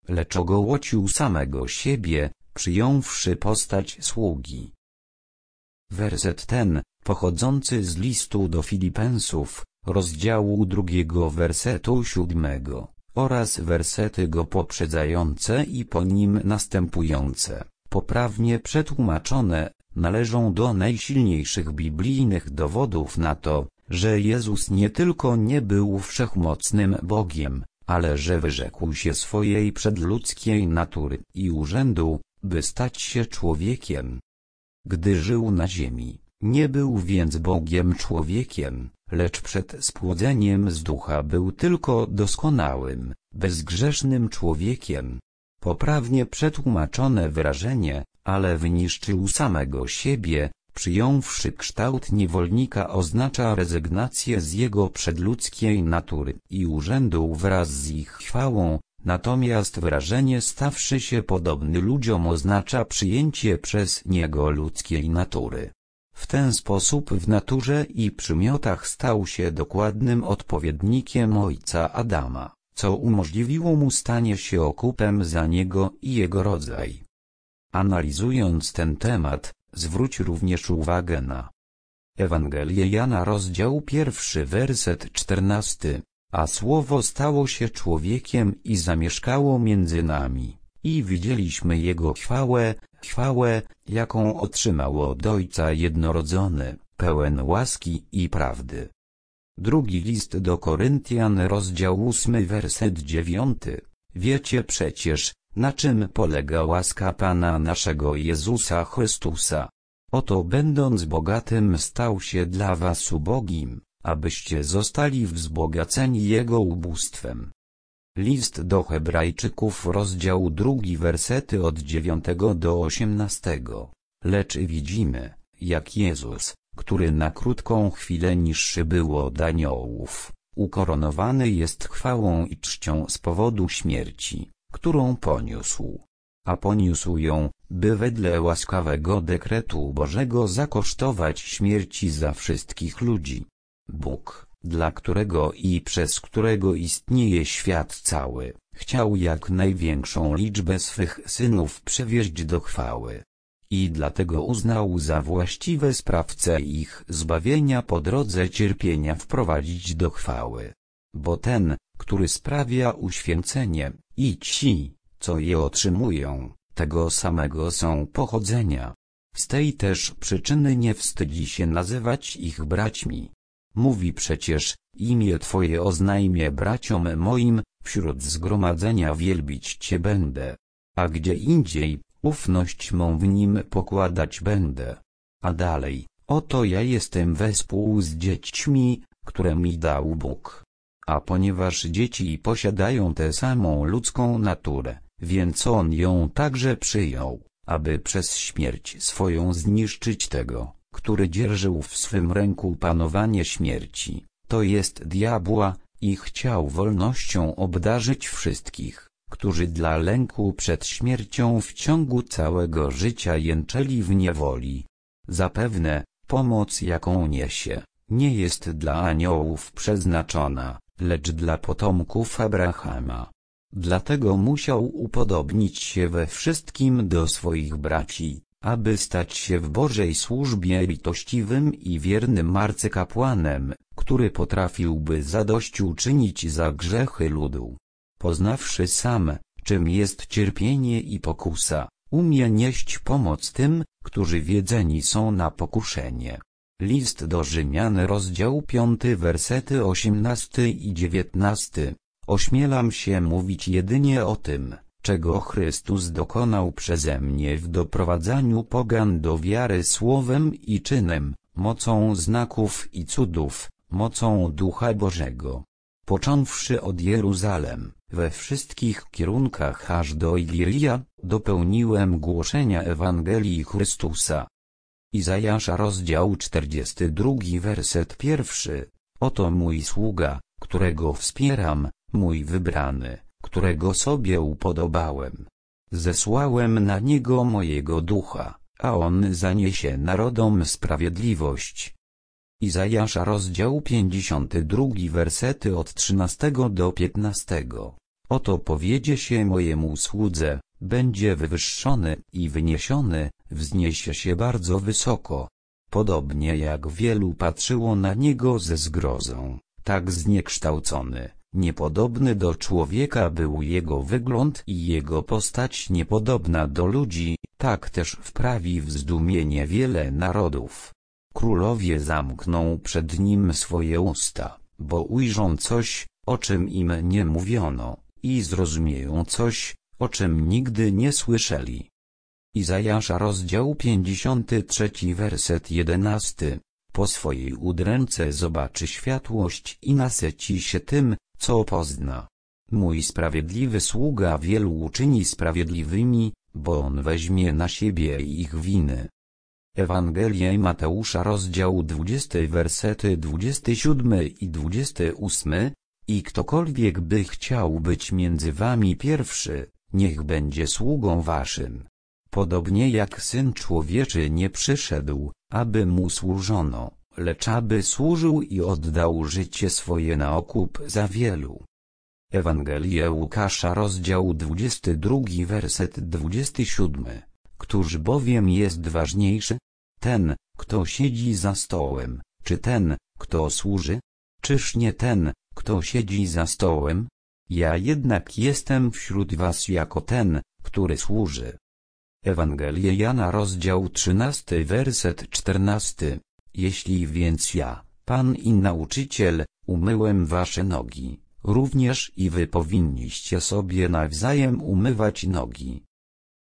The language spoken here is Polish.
lecz ogołocił samego siebie, przyjąwszy postać sługi. Werset ten, pochodzący z listu do Filipensów, rozdziału 2 wersetu 7, oraz wersety go poprzedzające i po nim następujące, poprawnie przetłumaczone, należą do najsilniejszych biblijnych dowodów na to, że Jezus nie tylko nie był wszechmocnym Bogiem, ale że wyrzekł się swojej przedludzkiej natury i urzędu, by stać się człowiekiem. Gdy żył na ziemi, nie był więc Bogiem człowiekiem, lecz przed spłodzeniem z ducha był tylko doskonałym, bezgrzesznym człowiekiem. Poprawnie przetłumaczone wyrażenie, ale wyniszczył samego siebie, przyjąwszy kształt niewolnika, oznacza rezygnację z jego przedludzkiej natury i urzędu wraz z ich chwałą, natomiast wyrażenie stawszy się podobny ludziom oznacza przyjęcie przez niego ludzkiej natury. W ten sposób w naturze i przymiotach stał się dokładnym odpowiednikiem ojca Adama, co umożliwiło mu stanie się okupem za niego i jego rodzaj. Analizując ten temat, zwróć również uwagę na Ewangelię Jana, rozdział 1, werset 14, a Słowo stało się człowiekiem i zamieszkało między nami, i widzieliśmy Jego chwałę, jaką otrzymał od Ojca jednorodzony, pełen łaski i prawdy. Drugi list do Koryntian, rozdział 8, werset 9, wiecie przecież, na czym polega łaska Pana naszego Jezusa Chrystusa. Oto będąc bogatym stał się dla was ubogim, abyście zostali wzbogaceni Jego ubóstwem. List do Hebrajczyków, rozdział 2, wersety od 9 do 18. Lecz widzimy, jak Jezus, który na krótką chwilę niższy był od aniołów, ukoronowany jest chwałą i czcią z powodu śmierci, którą poniósł. A poniósł ją, by wedle łaskawego dekretu Bożego zakosztować śmierci za wszystkich ludzi. Bóg, dla którego i przez którego istnieje świat cały, chciał jak największą liczbę swych synów przywieźć do chwały. I dlatego uznał za właściwe sprawcę ich zbawienia po drodze cierpienia wprowadzić do chwały. Bo ten, który sprawia uświęcenie, i ci, co je otrzymują, tego samego są pochodzenia. Z tej też przyczyny nie wstydzi się nazywać ich braćmi. Mówi przecież, imię Twoje oznajmię braciom moim, wśród zgromadzenia wielbić Cię będę. A gdzie indziej, ufność mą w nim pokładać będę. A dalej, oto ja jestem wespół z dziećmi, które mi dał Bóg. A ponieważ dzieci posiadają tę samą ludzką naturę, więc on ją także przyjął, aby przez śmierć swoją zniszczyć tego, który dzierżył w swym ręku panowanie śmierci, to jest diabła, i chciał wolnością obdarzyć wszystkich, którzy dla lęku przed śmiercią w ciągu całego życia jęczeli w niewoli. Zapewne, pomoc jaką niesie, nie jest dla aniołów przeznaczona, lecz dla potomków Abrahama. Dlatego musiał upodobnić się we wszystkim do swoich braci, aby stać się w Bożej służbie litościwym i wiernym arcykapłanem, który potrafiłby zadośćuczynić za grzechy ludu. Poznawszy sam, czym jest cierpienie i pokusa, umie nieść pomoc tym, którzy wiedzeni są na pokuszenie. List do Rzymian, rozdział 5, wersety 18 i 19. Ośmielam się mówić jedynie o tym, czego Chrystus dokonał przeze mnie w doprowadzaniu pogan do wiary słowem i czynem, mocą znaków i cudów, mocą Ducha Bożego. Począwszy od Jeruzalem, we wszystkich kierunkach aż do Iliria, dopełniłem głoszenia Ewangelii Chrystusa. Izajasza, rozdział 42, werset 1. Oto mój sługa, którego wspieram, mój wybrany, którego sobie upodobałem. Zesłałem na niego mojego ducha, a on zaniesie narodom sprawiedliwość. Izajasza, rozdział 52, wersety od 13 do 15. Oto powiedzie się mojemu słudze, będzie wywyższony i wyniesiony, wzniesie się bardzo wysoko. Podobnie jak wielu patrzyło na niego ze zgrozą, tak zniekształcony, niepodobny do człowieka był jego wygląd i jego postać niepodobna do ludzi, tak też wprawi w zdumienie wiele narodów. Królowie zamkną przed nim swoje usta, bo ujrzą coś, o czym im nie mówiono, i zrozumieją coś, o czym nigdy nie słyszeli. Izajasza rozdział 53 werset 11. Po swojej udręce zobaczy światłość i nasyci się tym, co pozna. Mój sprawiedliwy sługa wielu uczyni sprawiedliwymi, bo on weźmie na siebie ich winy. Ewangelia Mateusza rozdział 20 wersety 27 i 28. I ktokolwiek by chciał być między wami pierwszy, niech będzie sługą waszym. Podobnie jak Syn Człowieczy nie przyszedł, aby mu służono, lecz aby służył i oddał życie swoje na okup za wielu. Ewangelia Łukasza rozdział 22 werset 27. Któż bowiem jest ważniejszy? Ten, kto siedzi za stołem, czy ten, kto służy? Czyż nie ten, kto siedzi za stołem? Ja jednak jestem wśród was jako ten, który służy. Ewangelia Jana rozdział 13 werset 14. Jeśli więc ja, Pan i Nauczyciel, umyłem wasze nogi, również i wy powinniście sobie nawzajem umywać nogi.